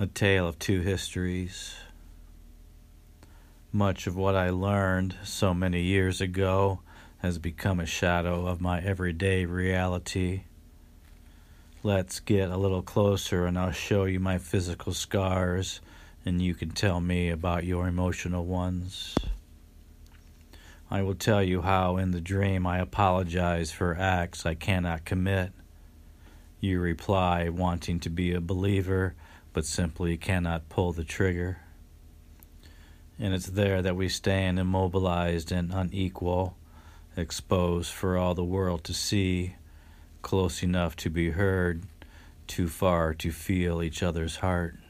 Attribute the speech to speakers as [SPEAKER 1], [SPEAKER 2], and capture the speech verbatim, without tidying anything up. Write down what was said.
[SPEAKER 1] A tale of two histories. Much of what I learned so many years ago has become a shadow of my everyday reality. Let's get a little closer and I'll show you my physical scars, and you can tell me about your emotional ones. I will tell you how in the dream I apologize for acts I cannot commit. You reply wanting to be a believer, but simply cannot pull the trigger. And it's there that we stand immobilized and unequal, exposed for all the world to see, close enough to be heard, too far to feel each other's heart.